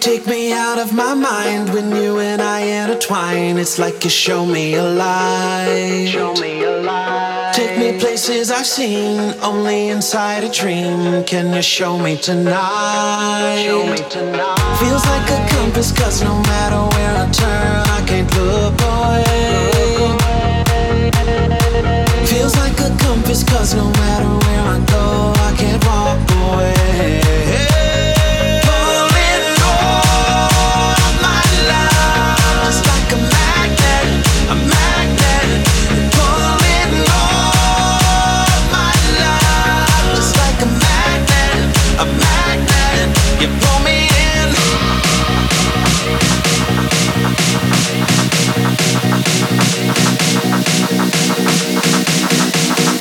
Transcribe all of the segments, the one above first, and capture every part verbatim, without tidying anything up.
take me out of my mind when you and I intertwine. It's like you show me a light. Show me a light. Take me places I've seen only inside a dream. Can you show me tonight? Show me tonight. Feels like a compass, cause no matter where I turn, I can't look away. Feels like a compass, cause no matter where I go, I can't walk away.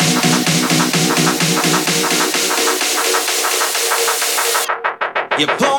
You pull